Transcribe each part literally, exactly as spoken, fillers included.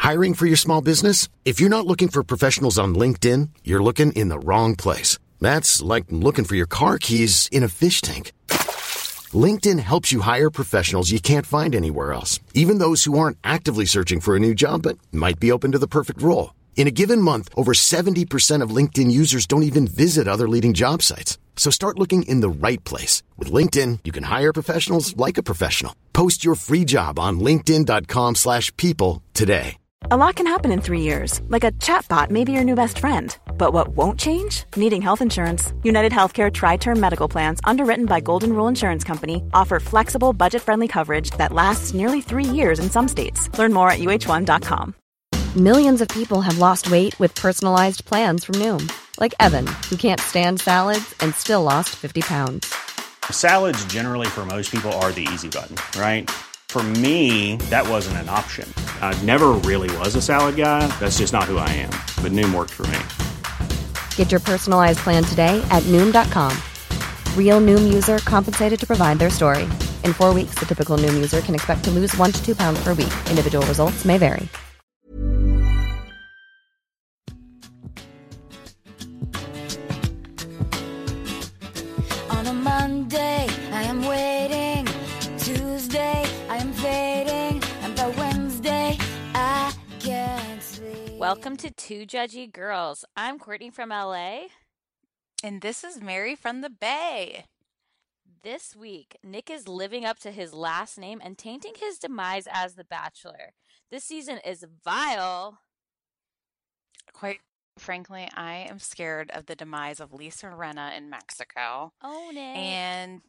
Hiring for your small business? If you're not looking for professionals on LinkedIn, you're looking in the wrong place. That's like looking for your car keys in a fish tank. LinkedIn helps you hire professionals you can't find anywhere else, even those who aren't actively searching for a new job but might be open to the perfect role. In a given month, over seventy percent of LinkedIn users don't even visit other leading job sites. So start looking in the right place. With LinkedIn, you can hire professionals like a professional. Post your free job on linkedin.com slash people today. A lot can happen in three years, like a chatbot may be your new best friend. But what won't change? Needing health insurance. United Healthcare Tri-Term Medical Plans, underwritten by Golden Rule Insurance Company, offer flexible, budget-friendly coverage that lasts nearly three years in some states. Learn more at U H one dot com. Millions of people have lost weight with personalized plans from Noom. Like Evan, who can't stand salads and still lost fifty pounds. Salads generally for most people are the easy button, right? For me, that wasn't an option. I never really was a salad guy. That's just not who I am. But Noom worked for me. Get your personalized plan today at Noom dot com. Real Noom user compensated to provide their story. In four weeks, the typical Noom user can expect to lose one to two pounds per week. Individual results may vary. On a Monday, I am waiting. Tuesday, I am fading. And by Wednesday, I can't sleep. Welcome to Two Judgy Girls. I'm Courtney from L A. And this is Mary from the Bay. This week, Nick is living up to his last name and tainting his demise as The Bachelor. This season is vile. Quite frankly, I am scared of the demise of Lisa Rinna in Mexico. Oh, Nick. And,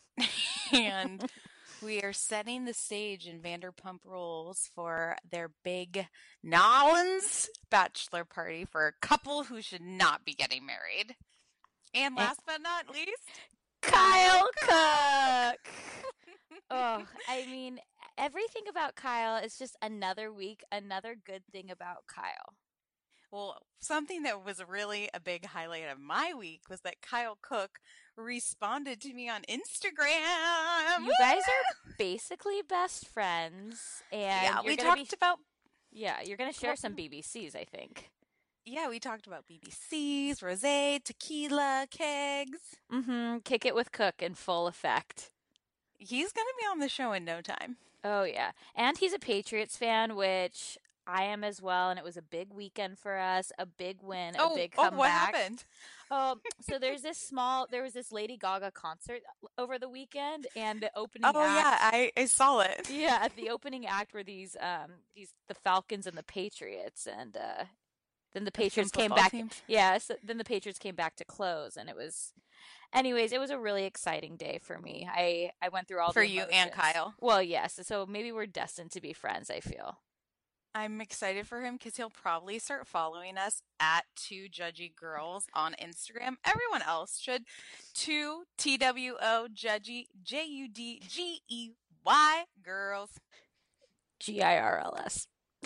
and we are setting the stage in Vanderpump Rules for their big Nolans bachelor party for a couple who should not be getting married. And last but not least, Kyle Cook. Oh, I mean, everything about Kyle is just another week, another good thing about Kyle. Well, something that was really a big highlight of my week was that Kyle Cook responded to me on Instagram. You guys are basically best friends. And yeah, you're we gonna talked be, about... Yeah, you're going to share some B B Cs, I think. Yeah, we talked about B B Cs, rosé, tequila, kegs. Mm-hmm. Kick it with Cook in full effect. He's going to be on the show in no time. Oh, yeah. And he's a Patriots fan, which I am as well. And it was a big weekend for us, a big win, oh, a big oh, comeback. what happened? Um, so there's this small, there was this Lady Gaga concert over the weekend, and the opening Oh, act, yeah, I, I saw it. Yeah, at the opening act were these, um, these, the Falcons and the Patriots, and, uh, then the Patriots came back. Team. Yeah, so then the Patriots came back to close, and it was, anyways, it was a really exciting day for me. I, I went through all for the you emotions. and Kyle. Well, yes. So maybe we're destined to be friends, I feel. I'm excited for him because he'll probably start following us at Two Judgy Girls on Instagram. Everyone else should. Two T W O Judgy J U D G E Y Girls. G I R L S.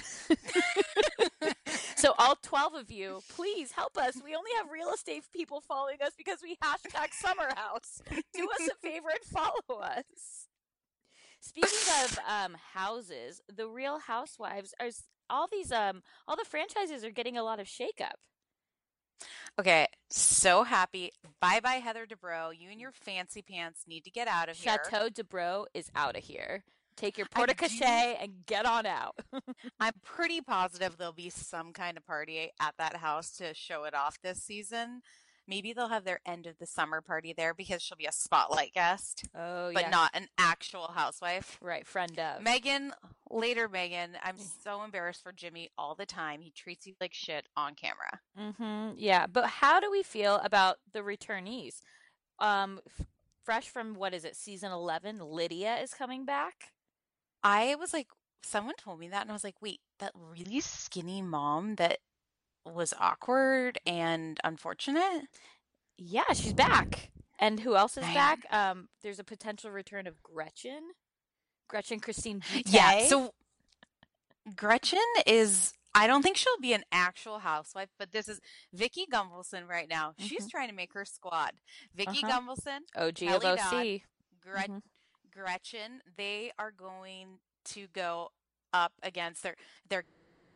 So all twelve of you, please help us. We only have real estate people following us because we hashtag Summer House. Do us a favor and follow us. Speaking of um, houses, the Real Housewives are all these um all the franchises are getting a lot of shakeup. Okay, so happy. Bye bye, Heather Dubrow. You and your fancy pants need to get out of here. Chateau Dubrow is out of here. Take your porte cochet and get on out. I'm pretty positive there'll be some kind of party at that house to show it off this season. Maybe they'll have their end of the summer party there because she'll be a spotlight guest. Oh, but yeah. not an actual housewife. Right, friend of. Megan, later Megan, I'm so embarrassed for Jimmy all the time. He treats you like shit on camera. Mm-hmm. Yeah, but how do we feel about the returnees? Um, f- fresh from, what is it, season eleven, Lydia is coming back? I was like, someone told me that, and I was like, wait, that really skinny mom that was awkward and unfortunate? Yeah, she's back. And who else is Man. back? Um, there's a potential return of Gretchen. Gretchen Christine Butte. Yeah, so Gretchen is, I don't think she'll be an actual housewife, but this is Vicky Gunvalson right now. Mm-hmm. She's trying to make her squad. Vicky uh-huh. Gunvalson, O G of O C. Dodd, Gret- mm-hmm. Gretchen, they are going to go up against their their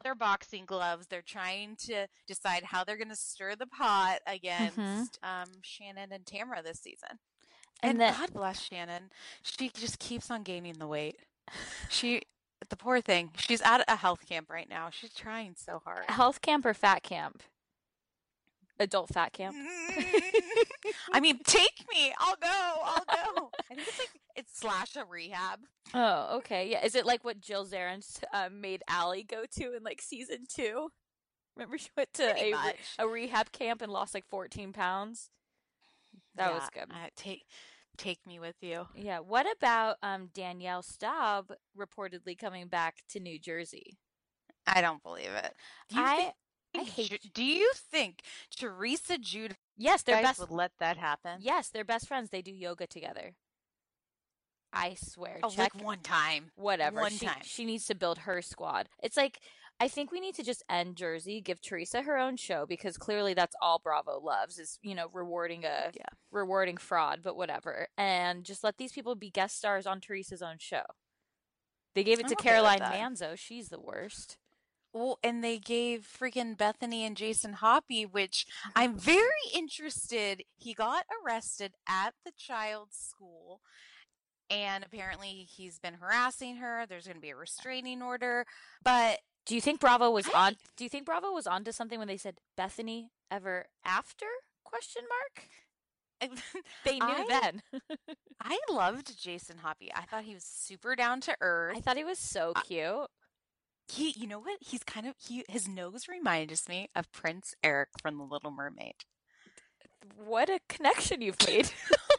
their boxing gloves. They're trying to decide how they're going to stir the pot against Mhm. um, Shannon and Tamara this season. And And then God bless Shannon. She just keeps on gaining the weight. She, the poor thing, she's at a health camp right now. She's trying so hard. health camp or fat camp? Adult fat camp. I mean, take me. I'll go. I'll go. I think it's like it's slash a rehab. Oh, okay. Yeah. Is it like what Jill Zarin uh, made Allie go to in like season two? Remember she went to Pretty a, re- much. a rehab camp and lost like fourteen pounds? That was Yeah, good. uh, take take me with you. Yeah. What about um Danielle Staub reportedly coming back to New Jersey? I don't believe it. Do you I think, I hate. Ju- Do you think Teresa Jude Yes, they're guys best. would let that happen? Yes, they're best friends. They do yoga together. I swear. Oh, check like one time. whatever. One she, time. She needs to build her squad. It's like I think we need to just end Jersey, give Teresa her own show because clearly that's all Bravo loves is, you know, rewarding a Yeah. rewarding fraud, but whatever. And just let these people be guest stars on Teresa's own show. They gave it I'm to okay with Caroline that. Manzo. She's the worst. Well, and they gave freaking Bethany and Jason Hoppy, which I'm very interested. He got arrested at the child's school, and apparently he's been harassing her. There's going to be a restraining order, but Do you think Bravo was I- on Do you think Bravo was onto something when they said Bethany ever after? Question mark. They knew I- then. I loved Jason Hoppy. I thought he was super down to earth. I thought he was so I- cute. He, you know what? He's kind of he. His nose reminds me of Prince Eric from The Little Mermaid. What a connection you've made.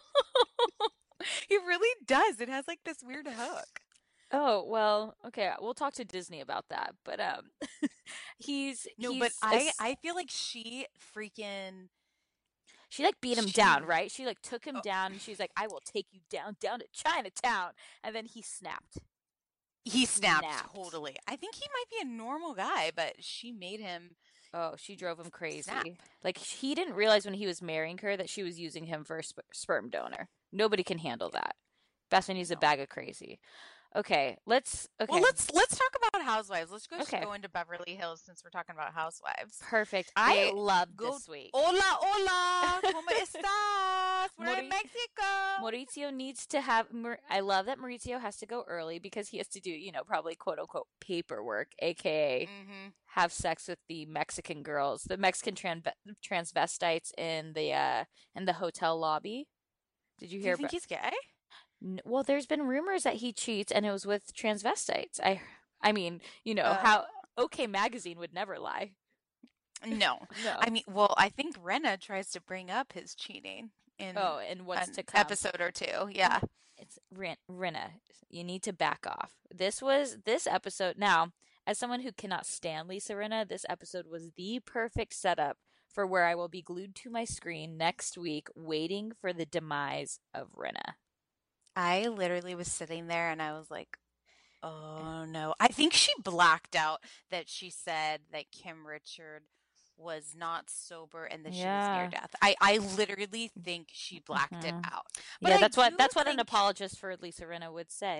He really does. It has like this weird hook. Oh, well, okay, we'll talk to Disney about that. But um he's No, he's but a I, s- I feel like she freaking she like beat him she- down, right? She like took him Oh. down and she's like, I will take you down down to Chinatown, and then he snapped. he snapped, Snapped. totally. I think he might be a normal guy, but she made him. Oh, she drove him crazy. Snap. Like he didn't realize when he was marrying her that she was using him for a sp- sperm donor. Nobody can handle that. Bethany's a No. bag of crazy. Okay, let's okay. Well, let's let's talk about Housewives. Let's go Okay. go into Beverly Hills since we're talking about Housewives. Perfect. I They love go- this week. Hola, hola, ¿cómo estás? We're in Mauri- Mexico. Maurizio needs to have. Mar- I love that Maurizio has to go early because he has to do, you know, probably quote unquote paperwork, aka Mm-hmm. have sex with the Mexican girls, the Mexican tran- transvestites in the uh in the hotel lobby. Did you Do hear you think about? he's gay? N- Well, there's been rumors that he cheats, and it was with transvestites. I, I mean, you know Uh. how OK Magazine would never lie. No. No. I mean, well, I think Renna tries to bring up his cheating in oh, and what's an to come? episode or two. Yeah. It's Rin- Rinna. You need to back off. This was this episode. Now, as someone who cannot stand Lisa Rinna, this episode was the perfect setup for where I will be glued to my screen next week, waiting for the demise of Rinna. I literally was sitting there and I was like, oh no. I think she blacked out that she said that Kim Richard was not sober and that she was Yeah. near death. I, I literally think she blacked it Mhm. out. But yeah, I that's what do that's what an think- apologist for Lisa Rinna would say.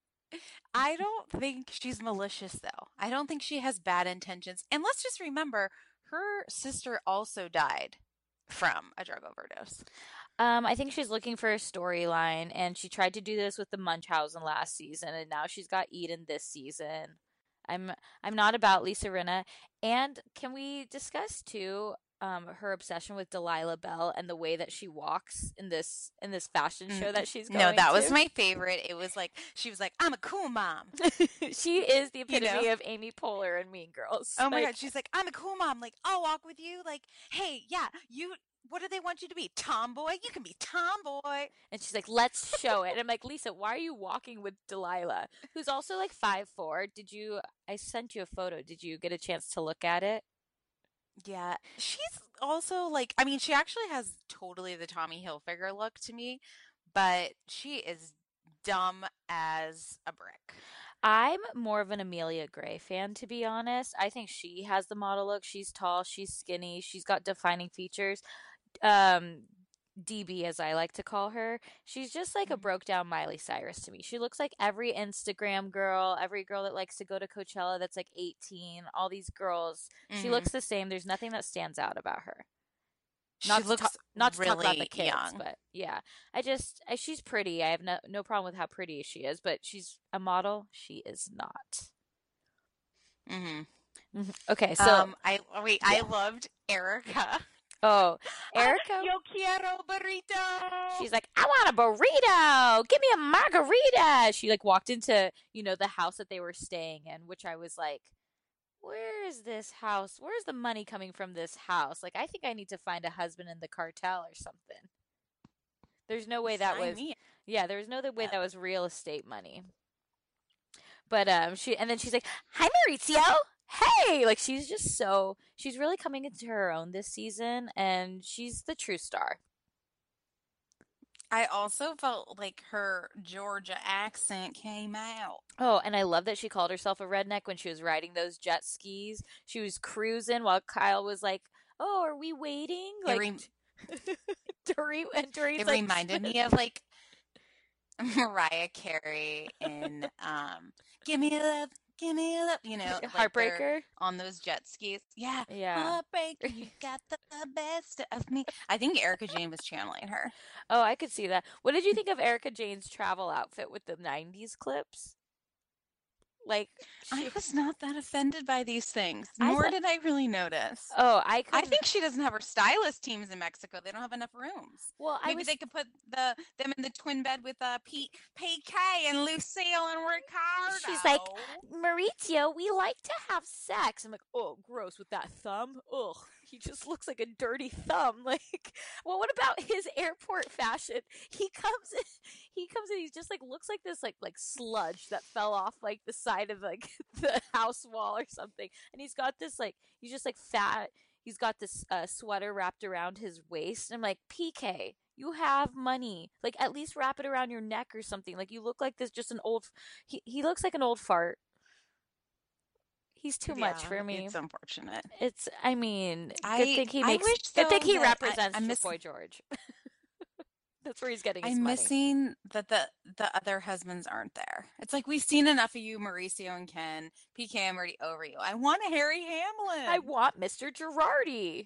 I don't think she's malicious though. I don't think she has bad intentions. And let's just remember, her sister also died from a drug overdose. Um, I think she's looking for a storyline, and she tried to do this with the Munchausen last season, and now she's got Eden this season. I'm I'm not about Lisa Rinna. And can we discuss too um her obsession with Delilah Bell and the way that she walks in this in this fashion show that she's going No, that was to? my favorite. It was like, she was like, I'm a cool mom. She is the You epitome know? of Amy Poehler and Mean Girls. Oh my Like, God. She's like, I'm a cool mom. Like, I'll walk with you. Like, hey, yeah, you, what do they want you to be? Tomboy? You can be tomboy. And she's like, let's show it. And I'm like, Lisa, why are you walking with Delilah, who's also like five foot four? Did you, I sent you a photo. Did you get a chance to look at it? Yeah. She's also like, I mean, she actually has totally the Tommy Hilfiger look to me, but she is dumb as a brick. I'm more of an Amelia Gray fan, to be honest. I think she has the model look. She's tall, she's skinny, she's got defining features. Um, D B, as I like to call her, she's just like a broke down Miley Cyrus to me. She looks like every Instagram girl, every girl that likes to go to Coachella that's like eighteen, all these girls. Mm-hmm. She looks the same. There's nothing that stands out about her. Not she to looks ta- not to really talk about the kids, young. But yeah, I just I, she's pretty. I have no no problem with how pretty she is, but she's a model. She is not. Mm-hmm. Mm-hmm. Okay, so um, I wait. yeah. I loved Erica. Oh, Erica. Yo quiero burrito. She's like, I want a burrito. Give me a margarita. She like walked into, you know, the house that they were staying in, which I was like, where is this house? Where's the money coming from this house? Like, I think I need to find a husband in the cartel or something. There's no way that Sign was, me. yeah, there's no way that was real estate money. But um, she and then she's like, hi, Maurizio. Hey, like she's just so she's really coming into her own this season, and she's the true star. I also felt like her Georgia accent came out. Oh, and I love that she called herself a redneck when she was riding those jet skis. She was cruising while Kyle was like, "Oh, are we waiting?" Like, it, re- Dory and Dory's it like, reminded me of like Mariah Carey in um, "Give Me a Love." Give me a love, you know, like Heartbreaker on those jet skis. Yeah, yeah. Heartbreaker, you got the best of me. I think Erica Jane was channeling her. Oh, I could see that. What did you think of Erica Jane's travel outfit with the nineties clips? Like, she... I was not that offended by these things, nor thought... did I really notice. Oh, I couldn't... I think she doesn't have her stylist teams in Mexico. They don't have enough rooms. Well, maybe I was... they could put the them in the twin bed with uh, P- P K and Lucille and Ricardo. She's like, Maurizio, we like to have sex. I'm like, oh, gross with that thumb. Ugh, he just looks like a dirty thumb. Like, well, what about his airport fashion? He comes in, he comes in, he just like looks like this like like sludge that fell off like the side of like the house wall or something, and he's got this like he's just like fat. He's got this uh, sweater wrapped around his waist, and I'm like, P K, you have money, like at least wrap it around your neck or something. Like you look like this, just an old. He he looks like an old fart. He's too yeah, much for me. It's unfortunate. It's. I mean, I, good thing he makes. I wish, good though, thing he that represents I, I'm miss- Boy George. That's where he's getting his I'm money. missing that the the other husbands aren't there. It's like we've seen enough of you, Mauricio and Ken. P K, I'm already over you. I want a Harry Hamlin. I want Mister Girardi.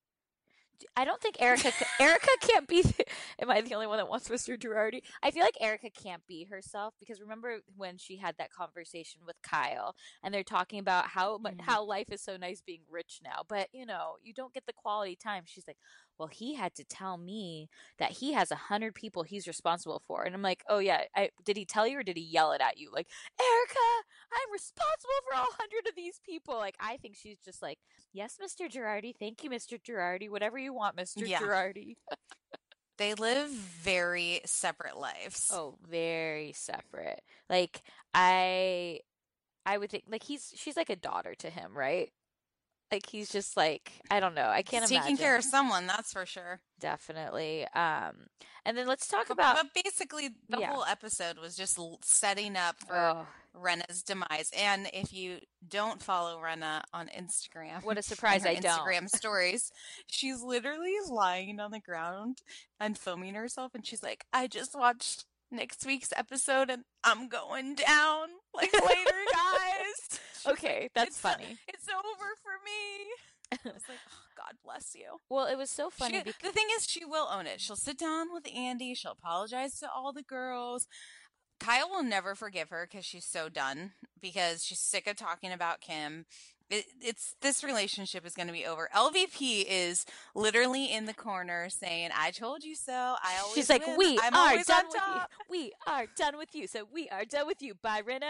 I don't think Erica. Erica can't be. Am I the only one that wants Mister Girardi? I feel like Erica can't be herself because remember when she had that conversation with Kyle and they're talking about how mm-hmm. how life is so nice being rich now, but you know you don't get the quality time. She's like, well, he had to tell me that he has a hundred people he's responsible for, and I'm like, oh yeah, I, did he tell you or did he yell it at you? Like, Erica, I'm responsible for all hundred of these people. Like, I think she's just like, yes, Mister Girardi, thank you, Mister Girardi, whatever you want, Mister Yeah. Girardi. They live very separate lives. Oh, very separate. Like I, I would think like he's she's like a daughter to him, right? Like he's just like I don't know. I can't he's imagine. Taking care of someone, that's for sure. Definitely. Um, and then let's talk but, about. But basically, the yeah. whole episode was just setting up for oh. Rena's demise. And if you don't follow Rena on Instagram, what a surprise! I Instagram don't. Instagram stories. She's literally lying on the ground and filming herself, and she's like, "I just watched next week's episode, and I'm going down. Like later, guys." Okay, that's it's, funny. It's over for me. I was like, oh, God bless you. Well, it was so funny. She, because... The thing is, she will own it. She'll sit down with Andy. She'll apologize to all the girls. Kyle will never forgive her because she's so done. Because she's sick of talking about Kim. It, it's this relationship is going to be over. L V P is literally in the corner saying, "I told you so. I always." She's like, win. "We I'm are always done on with top. you. We are done with you. So we are done with you." Bye, Rena.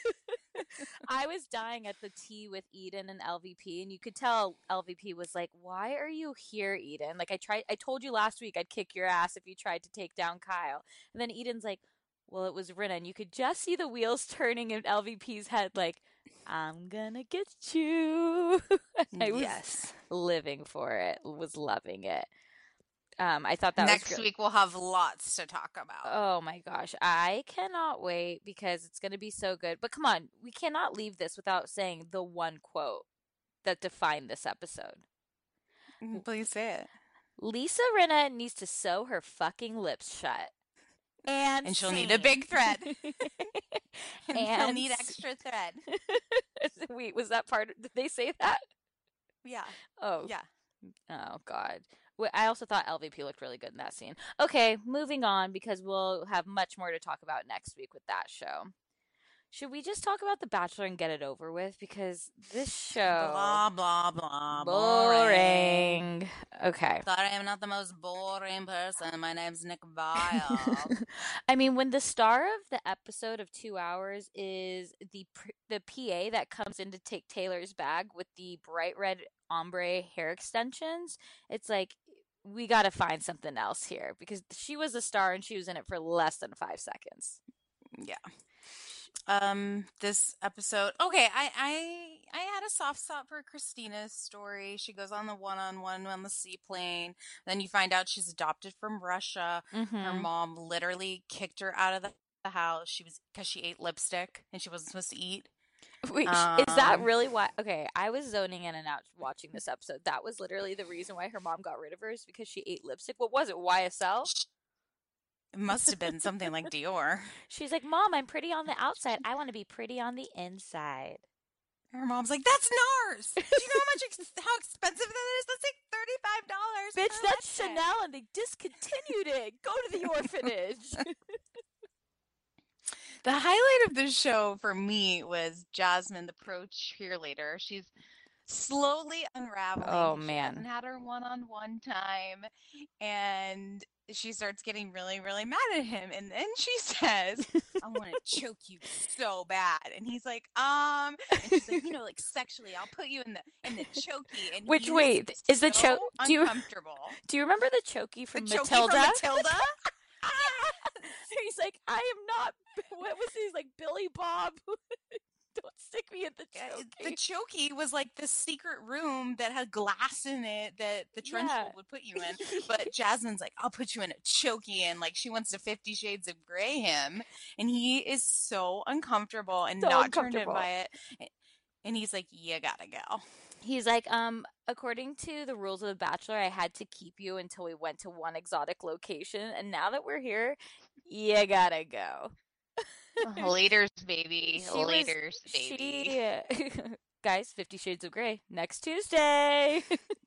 I was dying at the tea with Eden and L V P, and you could tell L V P was like, "Why are you here, Eden? Like I tried. I told you last week I'd kick your ass if you tried to take down Kyle." And then Eden's like, "Well, it was Rena," and you could just see the wheels turning in L V P's head, like, "I'm gonna get you." I was yes. living for it. Was loving it. Um, I thought that next was week we'll have lots to talk about. Oh my gosh, I cannot wait because it's going to be so good. But come on, we cannot leave this without saying the one quote that defined this episode. Please say it. Lisa Rinna needs to sew her fucking lips shut. And, And she'll sing. need a big thread. and And she'll need extra thread. Wait, was that part? Did they say that? Yeah. Oh. Yeah. Oh, God. Wait, I also thought L V P looked really good in that scene. Okay, moving on because we'll have much more to talk about next week with that show. Should we just talk about The Bachelor and get it over with? Because this show... Blah, blah, blah. Boring. Boring. Okay. Thought I am not the most boring person. My name's Nick Vile. I mean, when the star of the episode of two hours is the pr- the P A that comes in to take Taylor's bag with the bright red ombre hair extensions, it's like, we got to find something else here. Because she was a star and she was in it for less than five seconds. Yeah. Um, this episode, okay, I, I, I had a soft spot for Christina's story. She goes on the one-on-one on the seaplane. Then you find out she's adopted from Russia. Mm-hmm. Her mom literally kicked her out of the, the house. She was, cause she ate lipstick and she wasn't supposed to eat. Wait, um, is that really why? Okay, I was zoning in and out watching this episode. That was literally the reason why her mom got rid of her, is because she ate lipstick. What was it, Y S L? It must have been something like Dior. She's like, Mom, I'm pretty on the outside. I want to be pretty on the inside. Her mom's like, that's NARS. Do you know how much ex- how expensive that is? That's like thirty-five dollars. Bitch, that's Chanel, and they discontinued it. Go to the orphanage. The highlight of the show for me was Jasmine, the pro cheerleader. She's slowly unraveling. Oh, She man. hasn't had her one-on-one time, and she starts getting really, really mad at him. And then she says, I want to choke you so bad. And he's like, um, and she's like, you know, like sexually, I'll put you in the in the chokey. And Which, he wait, was is the so choke? Do you uncomfortable. do you remember the chokey from The chokey Matilda? from Matilda? He's like, I am not. What was he? He's like, Billy Bob. Don't stick me in the chokey. The chokey was like the secret room that had glass in it that the trench Yeah. coat would put you in. But Jasmine's like, I'll put you in a chokey, and like she wants to Fifty Shades of Grey him, and he is so uncomfortable and So not turned in uncomfortable. by it. And he's like, you gotta go. He's like, um, according to the rules of The Bachelor, I had to keep you until we went to one exotic location, and now that we're here, you gotta go. Laters, baby. She was- Laters, baby. She, guys, Fifty Shades of Grey next Tuesday.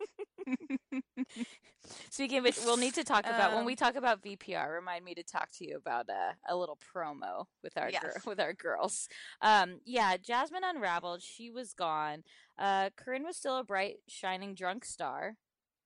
Speaking of which, we'll need to talk about when Um, we talk about V P R. Remind me to talk to you about uh, a little promo with our Yes. gir- with our girls. Um, yeah, Jasmine unraveled. She was gone. Uh, Corinne was still a bright, shining, drunk star,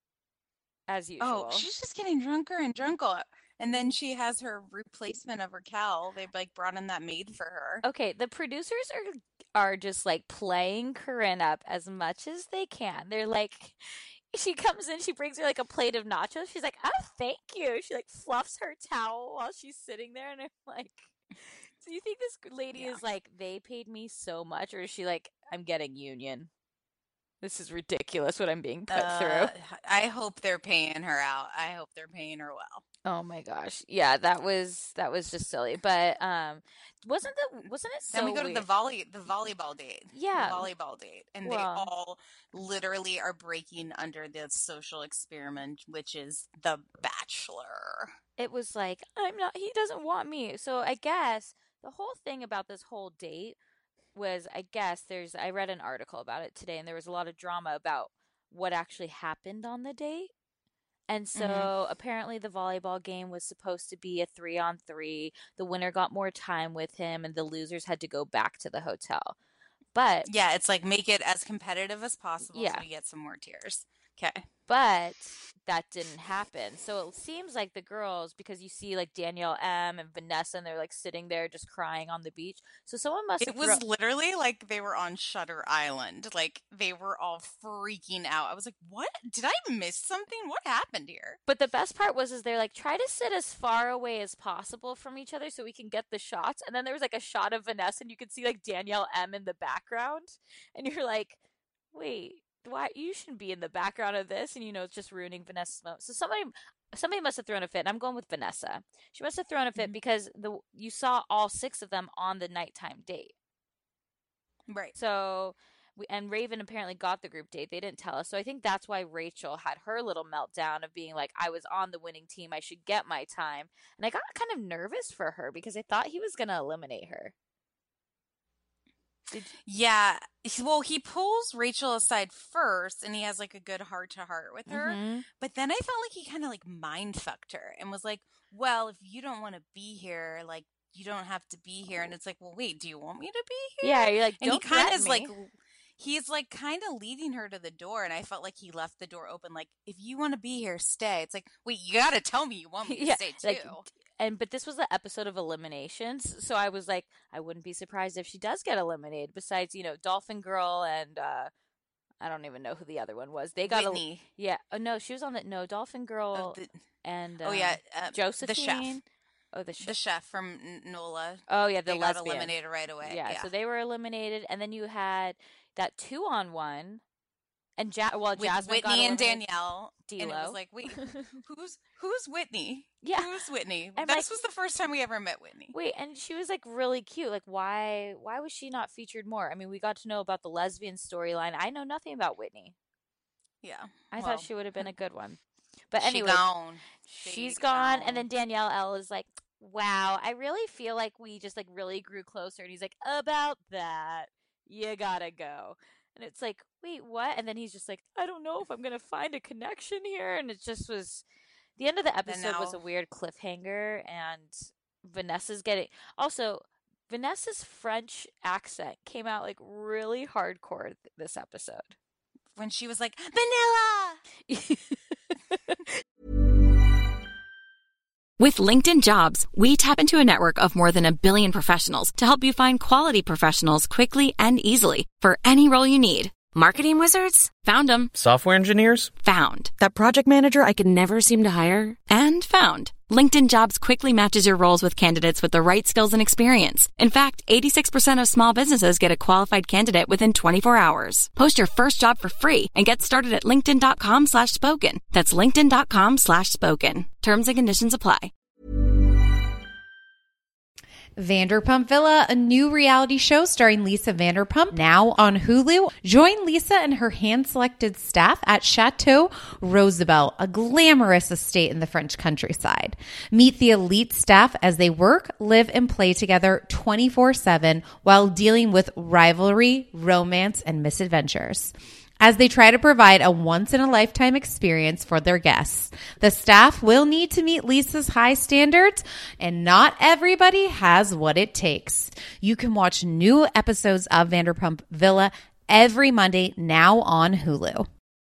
as usual. Oh, she's just getting drunker and drunker. And then she has her replacement of Raquel. They've like brought in that maid for her. Okay, the producers are are just like playing Corinne up as much as they can. They're like, she comes in, she brings her like a plate of nachos. She's like, oh, thank you. She like fluffs her towel while she's sitting there, and I'm like, do you think this lady Yeah. is like, they paid me so much, or is she like, I'm getting union? This is ridiculous what I'm being put Uh, through. I hope they're paying her out. I hope they're paying her well. Oh my gosh, yeah, that was that was just silly. But um, wasn't the wasn't it so Then we go to weird? the volley, the volleyball date. Yeah. the volleyball date, and they Well- all literally are breaking under the social experiment, which is The Bachelor. It was like, I'm not, he doesn't want me. So I guess the whole thing about this whole date was, I guess there's, I read an article about it today, and there was a lot of drama about what actually happened on the date. And so Mhm. apparently the volleyball game was supposed to be a three on three. The winner got more time with him, and the losers had to go back to the hotel. But Yeah, it's like make it as competitive as possible Yeah. so we get some more tears. Okay. But that didn't happen. So it seems like the girls, because you see like Danielle M and Vanessa, and they're like sitting there just crying on the beach. So someone must It have was thro- literally like they were on Shutter Island. Like they were all freaking out. I was like, "What? Did I miss something? What happened here?" But the best part was is they're like, try to sit as far away as possible from each other so we can get the shots. And then there was like a shot of Vanessa, and you could see like Danielle M in the background, and you're like, wait, why you shouldn't be in the background of this? And you know, it's just ruining Vanessa's moment. So somebody somebody must have thrown a fit. And I'm going with Vanessa. She must have thrown a fit Mhm. because the you saw all six of them on the nighttime date. Right. So we, and Raven apparently got the group date. They didn't tell us. So I think that's why Rachel had her little meltdown of being like, I was on the winning team. I should get my time. And I got kind of nervous for her because I thought he was going to eliminate her. Did Yeah. Well, he pulls Rachel aside first and he has like a good heart to heart with her. Mhm. But then I felt like he kind of like mind fucked her and was like, well, if you don't want to be here, like, you don't have to be here. And it's like, well, wait, do you want me to be here? Yeah, you're like, And he don't kind of threaten is me. like, he's like kind of leading her to the door. And I felt like he left the door open. Like, if you want to be here, stay. It's like, wait, you got to tell me you want me to Yeah, stay too. like, and but this was the episode of eliminations, so I was like, I wouldn't be surprised if she does get eliminated. Besides, you know, Dolphin Girl and uh, I don't even know who the other one was. They got Whitney. A, yeah. Oh no, she was on the no Dolphin Girl Oh, the, and oh um, yeah, uh, Josephine. the chef. Oh, the chef. The chef from N- NOLA. Oh yeah, the they lesbian. got eliminated right away. Yeah, Yeah, so they were eliminated, and then you had that two on one, and ja- well, with Jasmine Whitney got and eliminated. Danielle. And it D-Lo. was like, wait, who's who's Whitney? Yeah. Who's Whitney? And, This like- was the first time we ever met Whitney. Wait, and she was like really cute. Like, why? Why was she not featured more? I mean, we got to know about the lesbian storyline. I know nothing about Whitney. Yeah, I well, thought she would have been a good one. But she anyway, gone. she's She gone, gone. and then Danielle L is like, "Wow, I really feel like we just like really grew closer." And he's like, "About that, you gotta go." And it's like, "Wait, what?" And then he's just like, "I don't know if I'm gonna find a connection here." And it just was the end of the episode was a now- weird cliffhanger, and Vanessa's getting also. Vanessa's French accent came out like really hardcore th- this episode. when she was like, Vanilla! With LinkedIn Jobs, we tap into a network of more than a billion professionals to help you find quality professionals quickly and easily for any role you need. Marketing wizards? Found them. Software engineers? Found. That project manager I could never seem to hire? And found. LinkedIn Jobs quickly matches your roles with candidates with the right skills and experience. In fact, eighty-six percent of small businesses get a qualified candidate within twenty-four hours. Post your first job for free and get started at linkedin.com slash spoken. That's linkedin.com slash spoken. Terms and conditions apply. Vanderpump Villa, a new reality show starring Lisa Vanderpump, now on Hulu. Join Lisa and her hand-selected staff at Chateau Rosabelle, a glamorous estate in the French countryside. Meet the elite staff as they work, live, and play together twenty-four seven while dealing with rivalry, romance, and misadventures. As they try to provide a once-in-a-lifetime experience for their guests, the staff will need to meet Lisa's high standards, and not everybody has what it takes. You can watch new episodes of Vanderpump Villa every Monday, now on Hulu.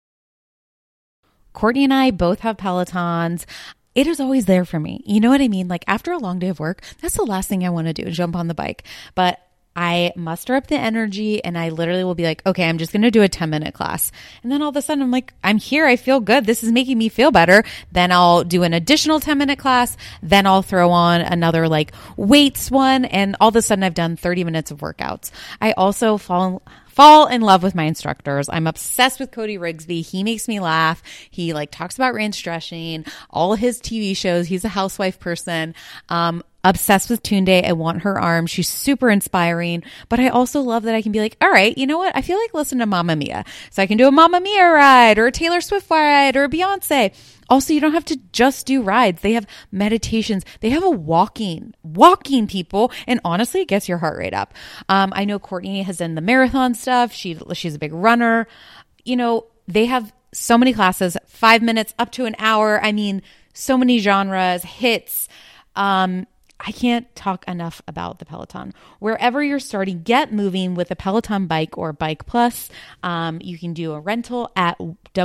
Courtney and I both have Pelotons. It is always there for me. You know what I mean? Like after a long day of work, that's the last thing I want to do, jump on the bike. But I muster up the energy and I literally will be like, okay, I'm just going to do a ten minute class. And then all of a sudden I'm like, I'm here. I feel good. This is making me feel better. Then I'll do an additional ten minute class. Then I'll throw on another like weights one. And all of a sudden I've done thirty minutes of workouts. I also fall Fall in love with my instructors. I'm obsessed with Cody Rigsby. He makes me laugh. He like talks about range dressing, all his T V shows. He's a housewife person. Um, obsessed with Tunde. I want her arm. She's super inspiring. But I also love that I can be like, all right, you know what? I feel like listening to Mamma Mia. So I can do a Mamma Mia ride or a Taylor Swift ride or a Beyonce. Also, you don't have to just do rides. They have meditations. They have a walking, walking people. And honestly, it gets your heart rate up. Um, I know Courtney has done the marathon stuff. She, she's a big runner. You know, they have so many classes, five minutes up to an hour. I mean, so many genres, hits. Um, I can't talk enough about the Peloton. Wherever you're starting, get moving with a Peloton bike or Bike Plus. Um, you can do a rental at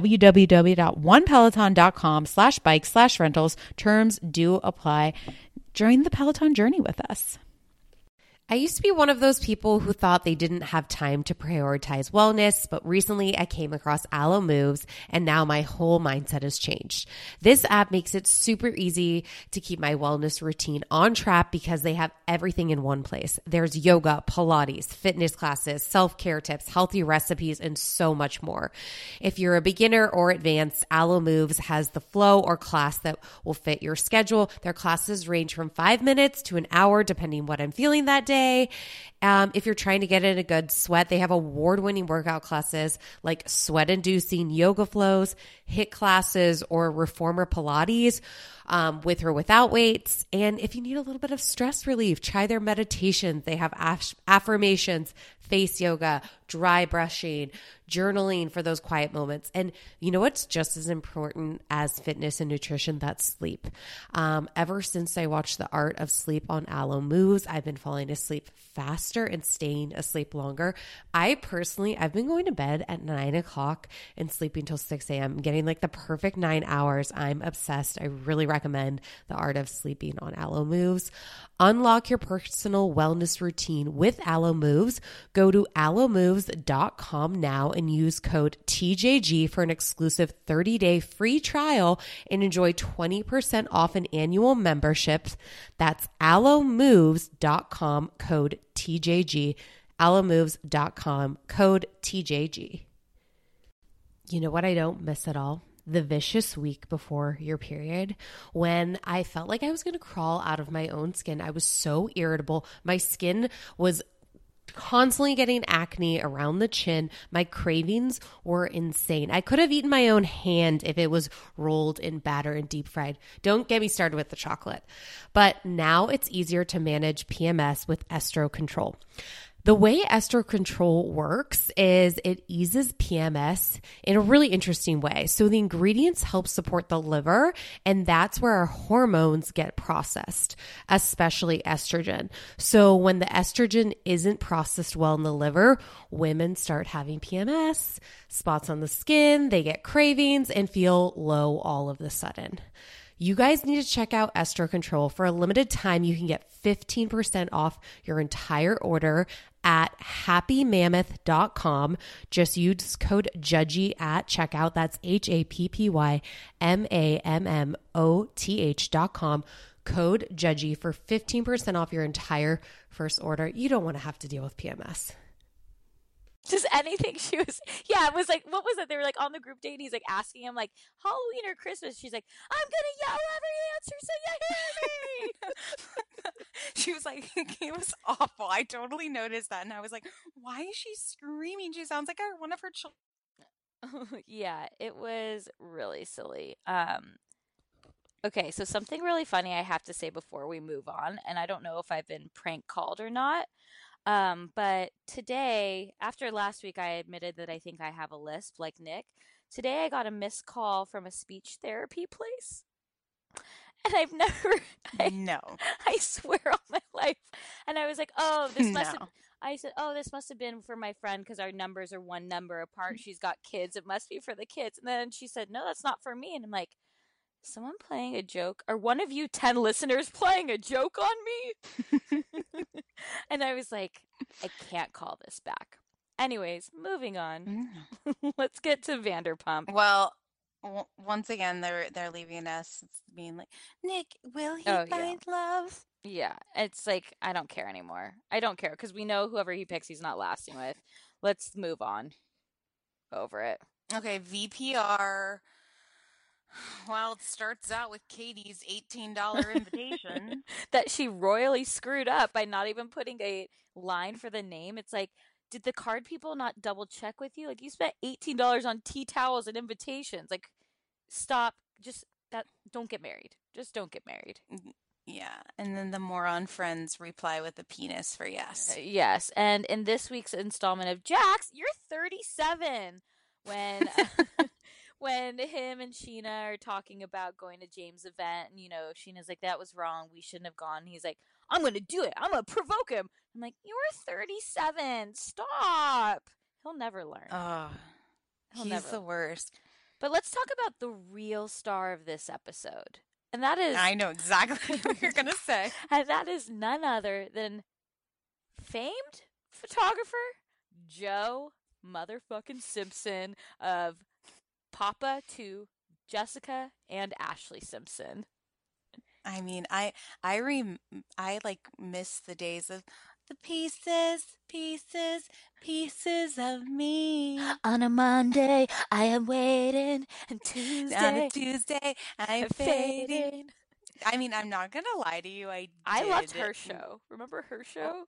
www.onepeloton.com slash bike slash rentals. Terms do apply. Join the Peloton journey with us. I used to be one of those people who thought they didn't have time to prioritize wellness, but recently I came across Alo Moves and now my whole mindset has changed. This app makes it super easy to keep my wellness routine on track because they have everything in one place. There's yoga, Pilates, fitness classes, self-care tips, healthy recipes, and so much more. If you're a beginner or advanced, Alo Moves has the flow or class that will fit your schedule. Their classes range from five minutes to an hour depending what I'm feeling that day. day. Um, if you're trying to get in a good sweat, they have award-winning workout classes like sweat-inducing yoga flows, HIIT classes, or reformer Pilates um, with or without weights. And if you need a little bit of stress relief, try their meditations. They have aff- affirmations, face yoga, dry brushing, journaling for those quiet moments. And you know what's just as important as fitness and nutrition? That's sleep. Um, ever since I watched The Art of Sleep on Alo Moves, I've been falling asleep faster and staying asleep longer. I personally, I've been going to bed at nine o'clock and sleeping till six a.m., getting like the perfect nine hours. I'm obsessed. I really recommend The Art of Sleeping on Alo Moves. Unlock your personal wellness routine with Alo Moves. Go to alo moves dot com now and use code T J G for an exclusive thirty-day free trial and enjoy twenty percent off an annual membership. That's alo moves dot com, code T J G, alo moves dot com, code T J G. You know what I don't miss at all? The vicious week before your period, when I felt like I was going to crawl out of my own skin. I was so irritable. My skin was constantly getting acne around the chin. My cravings were insane. I could have eaten my own hand if it was rolled in batter and deep fried. Don't get me started with the chocolate. But now it's easier to manage P M S with Estro Control. The way Estro Control works is it eases P M S in a really interesting way. So the ingredients help support the liver, and that's where our hormones get processed, especially estrogen. So when the estrogen isn't processed well in the liver, women start having P M S, spots on the skin, they get cravings, and feel low all of a sudden. You guys need to check out Estro Control. For a limited time, you can get fifteen percent off your entire order at happy mammoth dot com. Just use code JUDGY at checkout. That's H A P P Y M A M M O T H dot com. Code JUDGY for fifteen percent off your entire first order. You don't want to have to deal with P M S. Just anything she was, yeah, it was like, what was it? They were like on the group date and he's like asking him like Halloween or Christmas. She's like, I'm going to yell every answer so you hear me. She was like, it was awful. I totally noticed that. And I was like, why is she screaming? She sounds like one of her children. Yeah, it was really silly. Um, okay, so something really funny I have to say before we move on. And I don't know if I've been prank called or not. Um, but today, after last week, I admitted that I think I have a lisp like Nick. Today, I got a missed call from a speech therapy place. And I've never, I, no, I swear on my life. And I was like, oh, this must No. have, I said, oh, this must have been for my friend because our numbers are one number apart. She's got kids. It must be for the kids. And then she said, no, that's not for me. And I'm like, someone playing a joke? Are one of you ten listeners playing a joke on me? And I was like, I can't call this back. Anyways, moving on. Mm. Let's get to Vanderpump. Well, w- once again, they're they're leaving us being like, Nick, will he Oh, yeah. find love? Yeah, it's like, I don't care anymore. I don't care because we know whoever he picks, he's not lasting with. Let's move on. Over it. Okay, V P R. Well, it starts out with Katie's eighteen dollars invitation. That she royally screwed up by not even putting a line for the name. It's like, did the card people not double check with you? Like, you spent eighteen dollars on tea towels and invitations. Like, stop. Just that. Don't get married. Just don't get married. Yeah, and then the moron friends reply with a penis for yes. Uh, yes, and in this week's installment of Jax, you're thirty-seven. When when him and Sheena are talking about going to James' event, and you know, Sheena's like, that was wrong, we shouldn't have gone. And he's like, I'm gonna do it. I'm gonna provoke him. I'm like, you're thirty-seven. Stop. He'll never learn. Oh, He'll he's never the learn. worst. But let's talk about the real star of this episode. And that is I know exactly what you're gonna say. and that is none other than famed photographer Joe motherfucking Simpson of Papa to Jessica and Ashley Simpson. I mean, I I rem- I like miss the days of the pieces, pieces, pieces of me. On a Monday, I am waiting, and Tuesday, On a Tuesday, I'm I'm fading. fading. I mean, I'm not gonna lie to you. I I did. loved her show. Remember her show?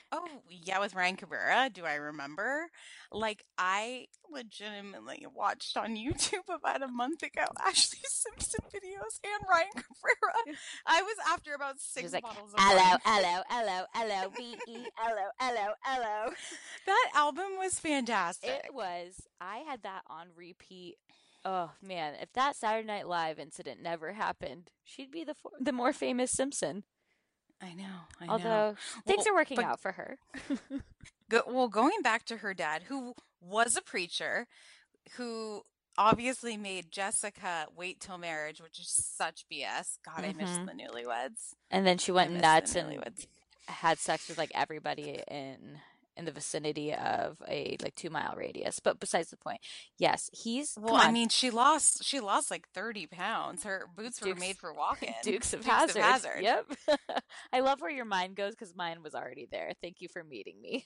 Oh, yeah, with Ryan Cabrera. Do I remember? Like, I legitimately watched on YouTube about a month ago Ashley Simpson videos and Ryan Cabrera. I was after about She six was like, bottles of hello, wine. hello, hello, hello, B E L O, L O, L O. That album was fantastic. It was. I had that on repeat. Oh, man. If that Saturday Night Live incident never happened, she'd be the for- the more famous Simpson. I know. I Although, know. things Well, are working but out for her. go, well, going back to her dad, who was a preacher, who obviously made Jessica wait till marriage, which is such B S. God, I miss Mhm. the Newlyweds. And then she I went miss nuts the and Newlyweds. had sex with like everybody in in the vicinity of a like two mile radius. But besides the point, yes, he's Well, come I on, mean, she lost she lost like thirty pounds. Her boots were Dukes made for walking. Dukes of Dukes Hazzard. of Hazzard. Yep. I love where your mind goes because mine was already there. Thank you for meeting me.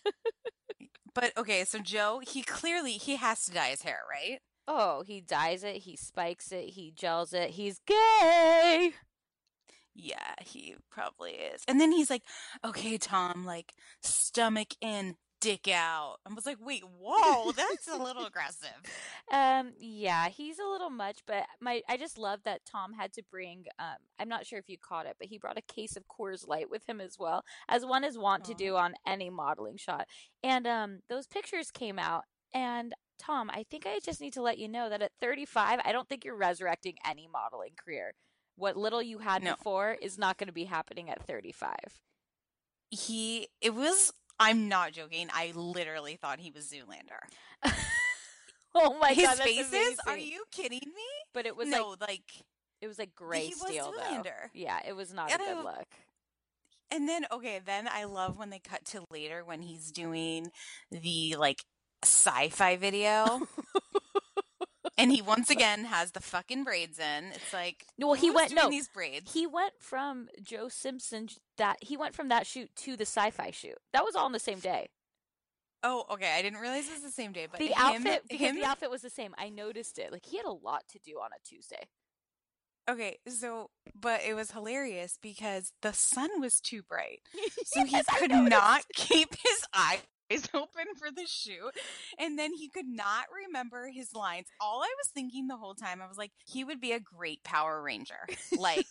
But okay, so Joe, he clearly he has to dye his hair, right? Oh, he dyes it, he spikes it, he gels it. He's gay. Yeah, he probably is. And then he's like, "Okay, Tom, like stomach in, dick out." I was like, "Wait, whoa, that's a little aggressive." Um, yeah, he's a little much, but my I just love that Tom had to bring um I'm not sure if you caught it, but he brought a case of Coors Light with him as well, as one is wont to Aw. do on any modeling shot. And um those pictures came out, and Tom, I think I just need to let you know that at thirty-five, I don't think you're resurrecting any modeling career. What little you had No. before is not going to be happening at thirty-five. He it was I'm not joking. I literally thought he was Zoolander. Oh my His god, that's faces? Are amazing. you kidding me? But it was No, like like it was like gray he was steel though. Zoolander. Yeah, it was not a And good I- look. And then, okay, then I love when they cut to later when he's doing the like sci-fi video. And he once again has the fucking braids in. It's like, Well, he who's went doing no. these braids. He went from Joe Simpson that he went from that shoot to the sci-fi shoot. That was all on the same day. Oh, okay. I didn't realize it was the same day, but The him, outfit because him. the outfit was the same. I noticed it. Like he had a lot to do on a Tuesday. Okay, so but it was hilarious because the sun was too bright, so he Yes, I could noticed. not keep his eyes open for the shoot, and then he could not remember his lines. All I was thinking the whole time, I was like, he would be a great Power Ranger. Like,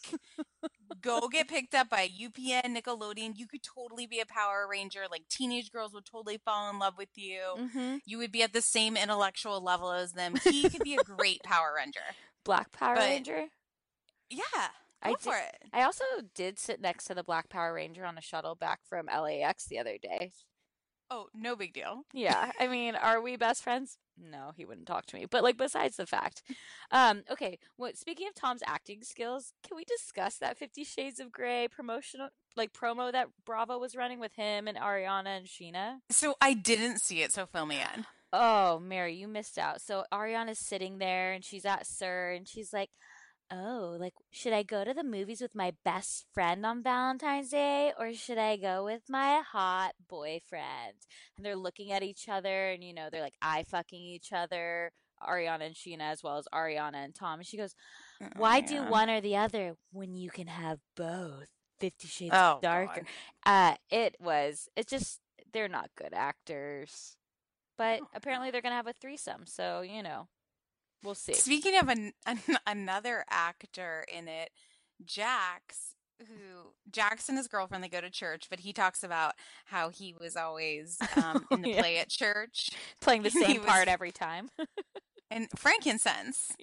go get picked up by U P N, Nickelodeon. You could totally be a Power Ranger. Like, teenage girls would totally fall in love with you. Mm-hmm. You would be at the same intellectual level as them. He could be a great Power Ranger. Black Power But- Ranger. Yeah, I go did- for it. I also did sit next to the Black Power Ranger on a shuttle back from L A X the other day. Oh, no big deal. Yeah, I mean, are we best friends? No, he wouldn't talk to me. But like, besides the fact, um, okay. Well, speaking of Tom's acting skills, can we discuss that Fifty Shades of Grey promotional, like promo that Bravo was running with him and Ariana and Sheena? So I didn't see it, so fill me in. Oh, Mary, you missed out. So Ariana's sitting there and she's at Sir and she's like, oh, like, should I go to the movies with my best friend on Valentine's Day or should I go with my hot boyfriend? And they're looking at each other and, you know, they're like eye fucking each other, Ariana and Sheena, as well as Ariana and Tom. And she goes, why do yeah. one or the other when you can have both? Fifty Shades Oh, Darker. God. Uh, it was, it's just, they're not good actors. But Oh, apparently they're going to have a threesome. So, you know, we'll see. Speaking of an, an, another actor in it, Jax, who Jax and his girlfriend, they go to church, but he talks about how he was always um, in the Yeah. play at church. Playing the He same was- part every time. And frankincense,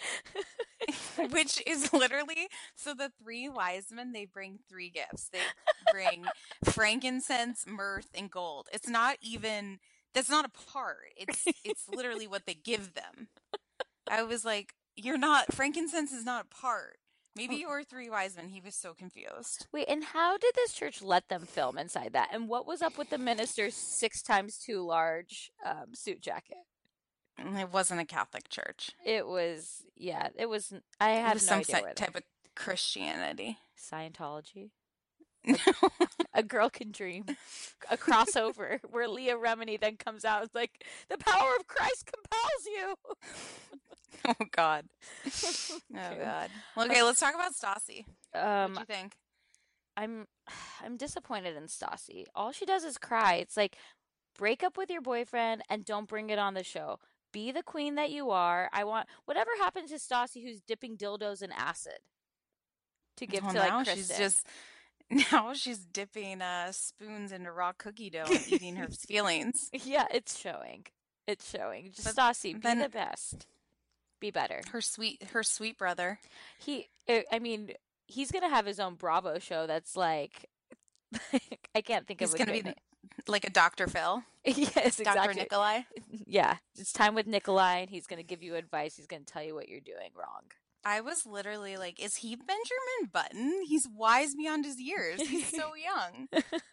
Yeah. which is literally, so the three wise men, they bring three gifts. They bring frankincense, mirth, and gold. It's not even, that's not a part. It's, it's literally what they give them. I was like, you're not, frankincense is not a part. Maybe you were three wise men. He was so confused. Wait, and how did this church let them film inside that? And what was up with the minister's six times too large um, suit jacket? And it wasn't a Catholic church. It was, yeah, it was, I It have was no some idea si- where type of Christianity. Scientology. No. A girl can dream. A crossover where Leah Remini then comes out and is like, the power of Christ compels you. Oh, God. Okay. Oh, God. Well, okay, let's talk about Stassi. Um, What do you think? I'm I'm disappointed in Stassi. All she does is cry. It's like, break up with your boyfriend and don't bring it on the show. Be the queen that you are. I want whatever happened to Stassi, who's dipping dildos in acid to give Well, to like now Kristen. she's just now she's dipping uh, spoons into raw cookie dough and eating her feelings. Yeah, it's showing. It's showing. Just But Stassi, be then- the best. Be better. Her sweet, her sweet brother. He, I I mean, he's gonna have his own Bravo show. That's like, I can't think He's of a gonna good be name. like a Doctor Phil, Yes, Doctor exactly. Nikolai. Yeah, it's time with Nikolai, and he's gonna give you advice. He's gonna tell you what you're doing wrong. I was literally like, is he Benjamin Button? He's wise beyond his years. He's so young.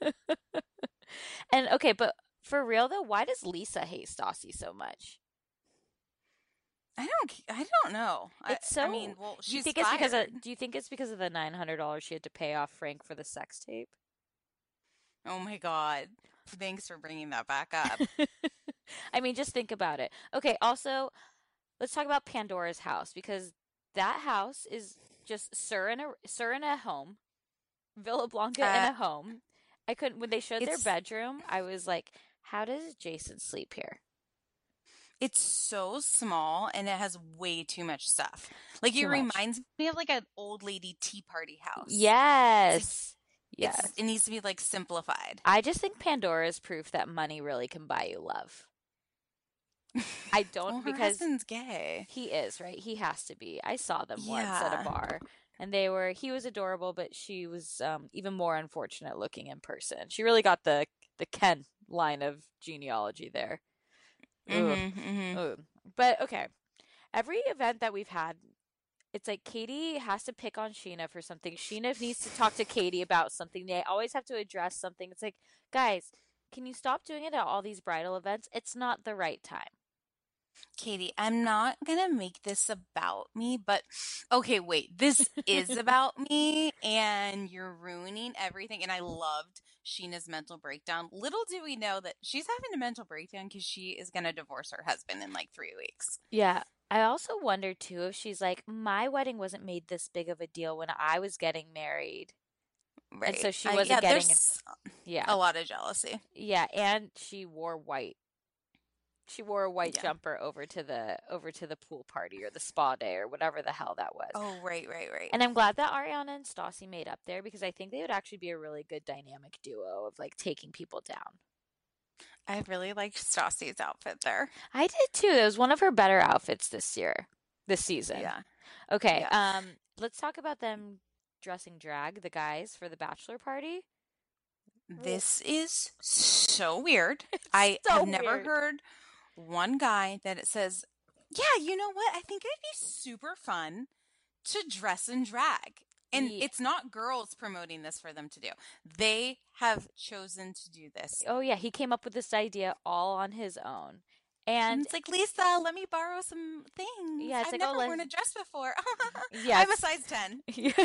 And okay, but for real though, why does Lisa hate Stassi so much? I don't. I don't know. It's I, so. I mean, well, do you she's think it's because fired. of? Do you think it's because of the nine hundred dollars she had to pay off Frank for the sex tape? Oh my god! Thanks for bringing that back up. I mean, just think about it. Okay, also, let's talk about Pandora's house, because that house is just Sir in a Sir in a home, Villa Blanca in Uh, a home. I couldn't when they showed their it's- bedroom. I was like, how does Jason sleep here? It's so small and it has way too much stuff. Like Too it much. reminds me of like an old lady tea party house. Yes, yes. It's, it needs to be like simplified. I just think Pandora is proof that money really can buy you love. I don't Well, her because husband's gay. he is, right? He has to be. I saw them once at Yeah. a bar, and they were. He was adorable, but she was um, even more unfortunate looking in person. She really got the the Ken line of genealogy there. Ugh. Mm-hmm, mm-hmm. Ugh. But okay, every event that we've had, it's like Katie has to pick on Sheena for something. Sheena needs to talk to Katie about something. They always have to address something. It's like, guys, can you stop doing it at all these bridal events? It's not the right time. Katie, I'm not gonna make this about me, but okay, wait. This is about me, and you're ruining everything. And I loved Sheena's mental breakdown. Little do we know that she's having a mental breakdown because she is gonna divorce her husband in like three weeks. Yeah. I also wonder too if she's like, my wedding wasn't made this big of a deal when I was getting married. Right. so she Uh, wasn't yeah, getting- there's Yeah. a lot of jealousy. Yeah, and she wore white. She wore a white Yeah. jumper over to the over to the pool party or the spa day or whatever the hell that was. Oh, right, right, right. And I'm glad that Ariana and Stassi made up there, because I think they would actually be a really good dynamic duo of like taking people down. I really liked Stassi's outfit there. I did too. It was one of her better outfits this year, this season. Yeah. Okay. Yeah. Um, let's talk about them dressing drag, the guys, for the bachelor party. This is so weird. I so have never weird. heard one guy that it says, yeah, you know what? I think it'd be super fun to dress in drag. And Yeah. it's not girls promoting this for them to do. They have chosen to do this. Oh yeah, he came up with this idea all on his own. And And it's like, Lisa, let me borrow some things. Yeah, it's I've like, never oh, worn a let's- dress before. Yes. I'm a size ten.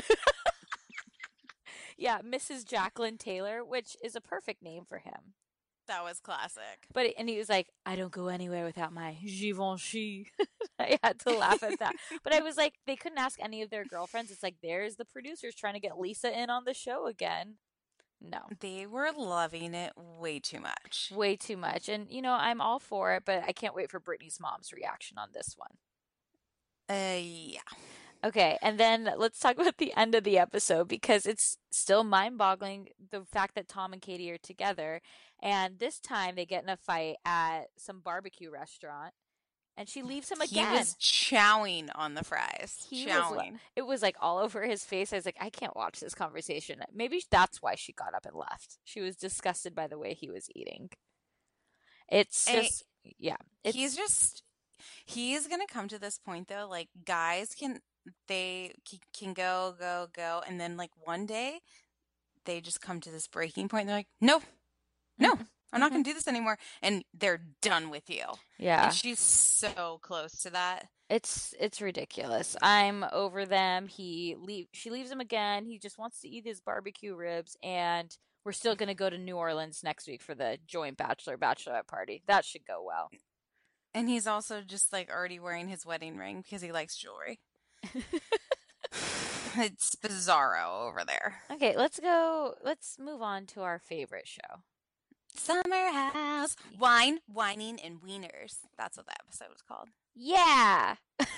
Yeah, Missus Jacqueline Taylor, which is a perfect name for him. That was classic. But and he was like, I don't go anywhere without my Givenchy. I had to laugh at that. But I was like, they couldn't ask any of their girlfriends. It's like, there's the producers trying to get Lisa in on the show again. No, They were loving it way too much. way too much. And you know, I'm all for it, but I can't wait for Brittany's mom's reaction on this one. Uh, yeah. Okay, and then let's talk about the end of the episode, because it's still mind-boggling the fact that Tom and Katie are together, and this time they get in a fight at some barbecue restaurant, and she leaves him again. He was chowing on the fries. He was chowing. li- it was like all over his face. I was like, I can't watch this conversation. Maybe that's why she got up and left. She was disgusted by the way he was eating. It's And just, yeah. It's, He's just he's gonna come to this point though, like guys can they c- can go go go and then like one day they just come to this breaking point and they're like, no no I'm not gonna do this anymore, and they're done with you. yeah. And she's so close to that. It's it's ridiculous. I'm over them. He leave she leaves him again. He just wants to eat his barbecue ribs, and we're still going to go to New Orleans next week for the joint bachelor bachelorette party. That should go well. And he's also just like already wearing his wedding ring because he likes jewelry. It's bizarro over there. Okay, let's go. Let's move on to our favorite show. Summer House. Wine, whining, and wieners. That's what the episode was called. Yeah.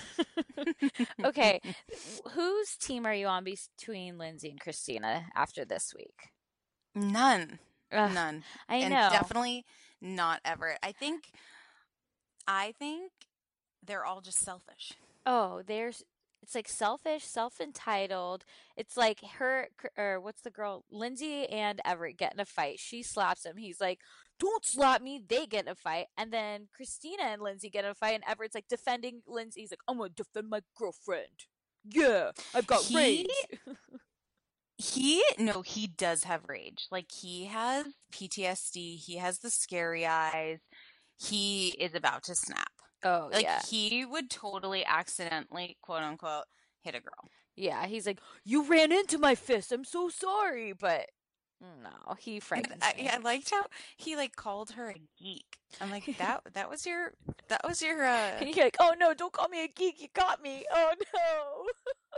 Okay, whose team are you on between Lindsay and Christina after this week? None. Ugh, None. I and know. definitely not Everett. I think, I think they're all just selfish. Oh, there's. It's like selfish, self-entitled. It's like her, or what's the girl? Lindsay and Everett get in a fight. She slaps him. He's like, "Don't slap me." They get in a fight. And then Christina and Lindsay get in a fight. And Everett's like defending Lindsay. He's like, "I'm going to defend my girlfriend. Yeah, I've got He- rage." He, no, he does have rage. Like, he has P T S D. He has the scary eyes. He is about to snap. Oh, Like, yeah. he would totally accidentally, quote unquote, hit a girl. Yeah, he's like, "You ran into my fist. I'm so sorry." But no, he And frightens I, me. I liked how he like called her a geek. I'm like, that that was your that was your uh And you're like, "Oh no, don't call me a geek. You got me. Oh no."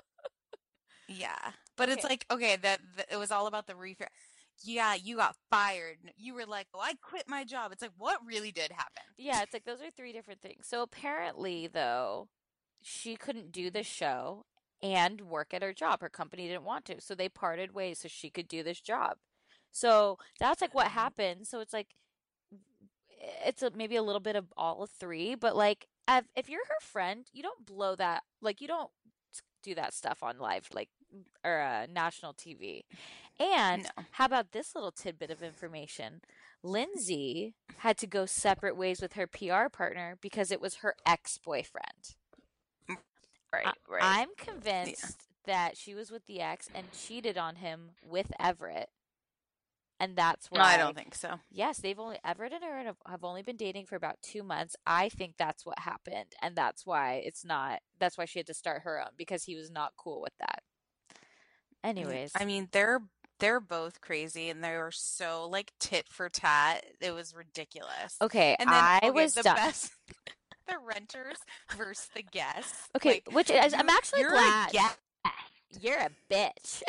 yeah. But it's Okay. like, okay, that, that it was all about the refair. Yeah, you got fired. You were like, "Oh, I quit my job." It's like, what really did happen? Yeah, it's like those are three different things. So apparently, though, she couldn't do the show and work at her job. Her company didn't want to. So they parted ways so she could do this job. So that's like what happened. So it's like, it's a, maybe a little bit of all of three. But like, if, if you're her friend, you don't blow that, like, you don't do that stuff on live, like, or uh, national T V. And No. how about this little tidbit of information? Lindsay had to go separate ways with her P R partner because it was her ex-boyfriend. Right, I- right. I'm convinced that she was with the ex and cheated on him with Everett. And that's why. No, I don't think so. Yes, they've only Everett and her have, have only been dating for about two months. I think that's what happened, and that's why it's not. That's why she had to start her own because he was not cool with that. Anyways, I mean, they're they're both crazy and they were so like tit for tat. It was ridiculous. okay, And then I okay, was the done. best the renters versus the guests. Okay, Like, which is, I'm you- actually you're glad. a guest. You're a bitch.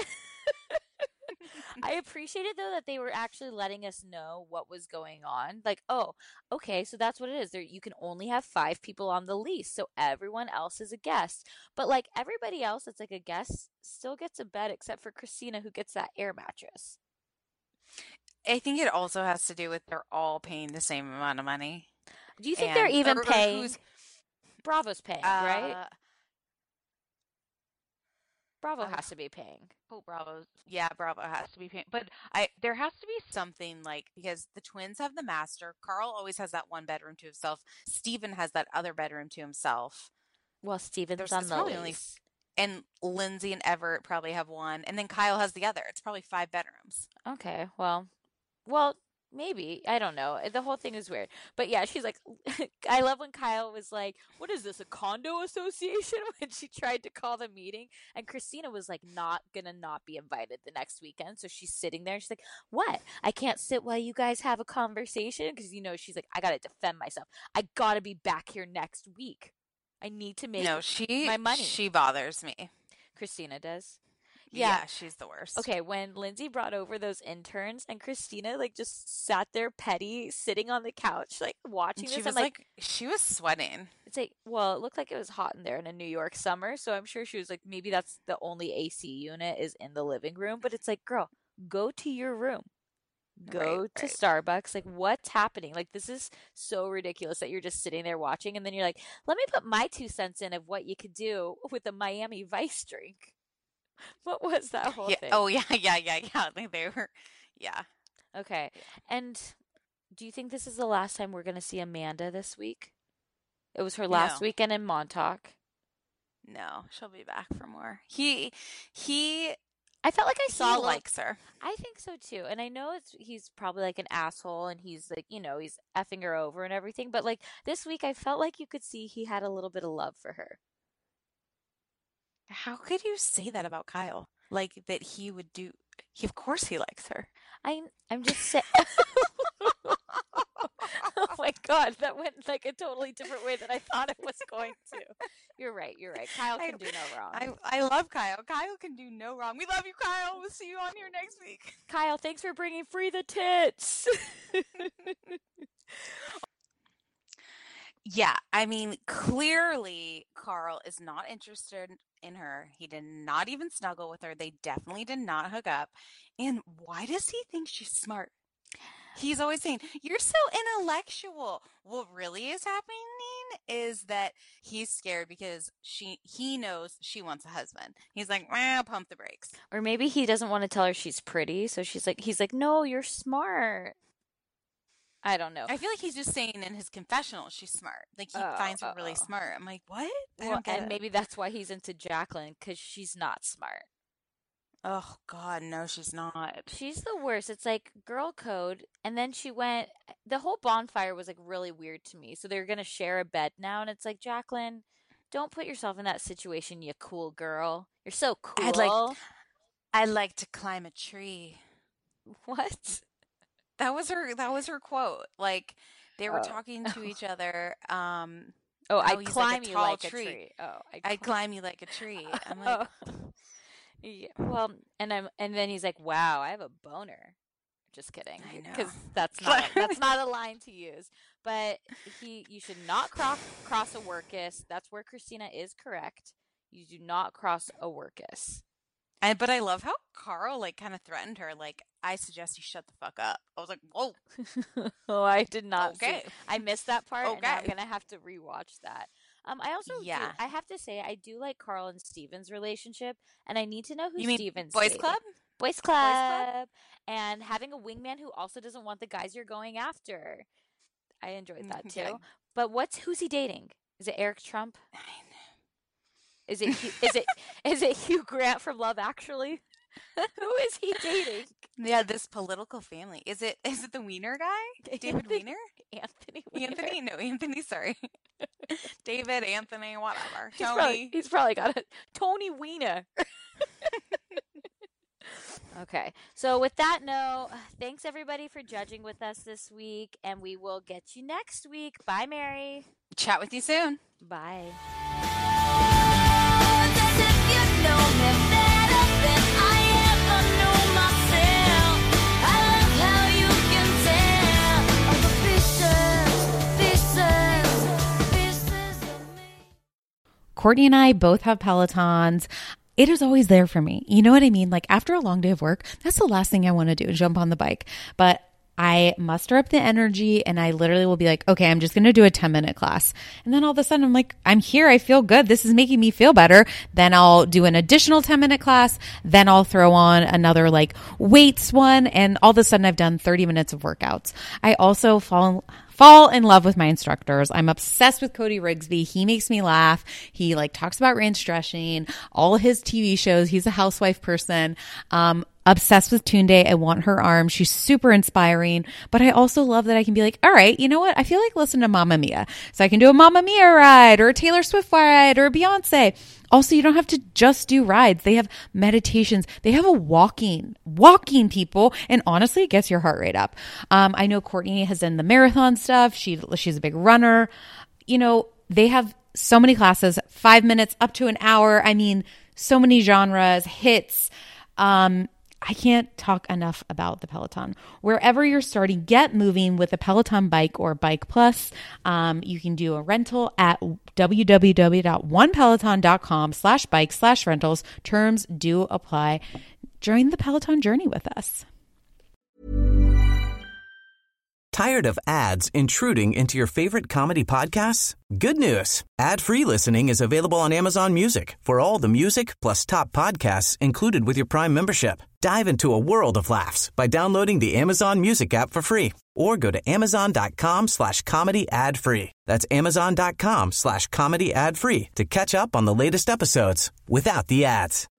I appreciated though that they were actually letting us know what was going on. Like, oh, okay, so that's what it is. There, you can only have five people on the lease, so everyone else is a guest. But like everybody else that's like a guest still gets a bed, except for Christina, who gets that air mattress. I think it also has to do with they're all paying the same amount of money. Do you think And- they're even or- or paying? who's- Bravo's paying, right? uh, Bravo uh, has to be paying. Oh, Bravo. Yeah, Bravo has to be paying. But I there has to be something like because the twins have the master. Carl always has that one bedroom to himself. Steven has that other bedroom to himself. Well, Steven's There's- on it's the probably only- lease. And Lindsay and Everett probably have one. And then Kyle has the other. It's probably five bedrooms. Okay, well, well, maybe. I don't know. The whole thing is weird. But yeah, she's like, I love when Kyle was like, "What is this, a condo association?" when she tried to call the meeting. And Christina was like, not gonna not be invited the next weekend. So she's sitting there and she's like, "What? I can't sit while you guys have a conversation?" Because, you know, she's like, I gotta defend myself. I gotta be back here next week. I need to make No, she my money. she bothers me. Christina does. Yeah. Yeah. she's the worst. Okay, when Lindsay brought over those interns and Christina like just sat there petty, sitting on the couch, like watching And this, she I'm was like, like, she was sweating. it's like, well, it looked like it was hot in there in a New York summer, so I'm sure she was like, maybe that's the only A C unit is in the living room, but it's like, girl, go to your room. Go Right, to right. Starbucks. Like, what's happening? Like, this is so ridiculous that you're just sitting there watching, and then you're like, let me put my two cents in of what you could do with a Miami Vice drink. What was that whole Yeah. thing? Oh yeah, yeah, yeah, yeah. Like they were yeah. Okay. And do you think this is the last time we're going to see Amanda this week? It was her last No. weekend in Montauk. No, she'll be back for more. He he I felt like I he saw a little- likes her. I think so too. And I know it's he's probably like an asshole and he's like, you know, he's effing her over and everything, but like this week I felt like you could see he had a little bit of love for her. How could you say that about Kyle? Like that he would do he of course he likes her. I I'm just saying Oh my God, that went like a totally different way than I thought it was going to. You're right, you're right. Kyle can I, do no wrong. I, I love Kyle. Kyle can do no wrong. We love you, Kyle. We'll see you on here next week. Kyle, thanks for bringing free the tits. Yeah, I mean, clearly Carl is not interested in her. He did not even snuggle with her. They definitely did not hook up. And why does he think she's smart? He's always saying, you're so intellectual. What really is happening is that he's scared because she he knows she wants a husband. He's like, well, pump the brakes. Or maybe he doesn't want to tell her she's pretty. So she's like, he's like, no, you're smart. I don't know. I feel like he's just saying in his confessional she's smart. Like he oh, finds her oh, really oh. smart. I'm like, what? I well, don't get and it. maybe that's why he's into Jacqueline, because she's not smart. Oh, God, no, she's not. She's the worst. It's like girl code. And then she went, the whole bonfire was like really weird to me. So they're going to share a bed now. And it's like, Jacqueline, don't put yourself in that situation, you cool girl. You're so cool. I'd like, I'd like to climb a tree. What? That was her, that was her quote. Like, they were oh. talking to each other. Um, oh, I'd climb like you like tree. a tree. Oh, I'd, I'd climb you like a tree. I'm like... oh. Yeah, well, and I'm, and then he's like, "Wow, I have a boner." Just kidding, because that's not that's not a line to use. But he, you should not cross cross a workus. That's where Christina is correct. You do not cross a workus. And but I love how Carl like kind of threatened her. Like, I suggest you shut the fuck up. I was like, whoa. Oh, I did not. Okay, see, I missed that part. Okay, and I'm gonna have to rewatch that. Um, I also, yeah. do, I have to say, I do like Carl and Steven's relationship, and I need to know who you mean Steven's Boys dating. Club? Boys Club, Boys Club, and having a wingman who also doesn't want the guys you're going after. I enjoyed that too. Yeah. But what's who's he dating? Is it Eric Trump? I know. Is it is it is it Hugh Grant from Love Actually? Who is he dating? Yeah, this political family. Is it is it the Wiener guy? David Anthony, Wiener? Anthony Wiener. Anthony? No, Anthony, sorry. David, Anthony, whatever. He's Tony. Probably, he's probably got a Tony Wiener. Okay, so with that note, thanks everybody for judging with us this week, and we will get you next week. Bye, Mary. Chat with you soon. Bye. Courtney and I both have Pelotons. It is always there for me. You know what I mean? Like after a long day of work, that's the last thing I want to do, jump on the bike. But I muster up the energy and I literally will be like, okay, I'm just going to do a ten minute class. And then all of a sudden I'm like, I'm here. I feel good. This is making me feel better. Then I'll do an additional ten minute class. Then I'll throw on another like weights one. And all of a sudden I've done thirty minutes of workouts. I also fall Fall in love with my instructors. I'm obsessed with Cody Rigsby. He makes me laugh. He like talks about ranch dressing, all his T V shows. He's a housewife person. Um, obsessed with Tunde. I want her arm. She's super inspiring. But I also love that I can be like, all right, you know what? I feel like listening to Mamma Mia. So I can do a Mamma Mia ride or a Taylor Swift ride or a Beyonce. Also, you don't have to just do rides. They have meditations. They have a walking, walking people. And honestly, it gets your heart rate up. Um, I know Courtney has done the marathon stuff. She, she's a big runner. You know, they have so many classes, five minutes up to an hour. I mean, so many genres, hits. Um, I can't talk enough about the Peloton. Wherever you're starting, get moving with a Peloton bike or Bike Plus. Um, you can do a rental at www.onepeloton.com slash bike slash rentals. Terms do apply. Join the Peloton journey with us. Tired of ads intruding into your favorite comedy podcasts? Good news. Ad-free listening is available on Amazon Music for all the music plus top podcasts included with your Prime membership. Dive into a world of laughs by downloading the Amazon Music app for free or go to amazon.com slash comedy ad free. That's amazon.com slash comedy ad free to catch up on the latest episodes without the ads.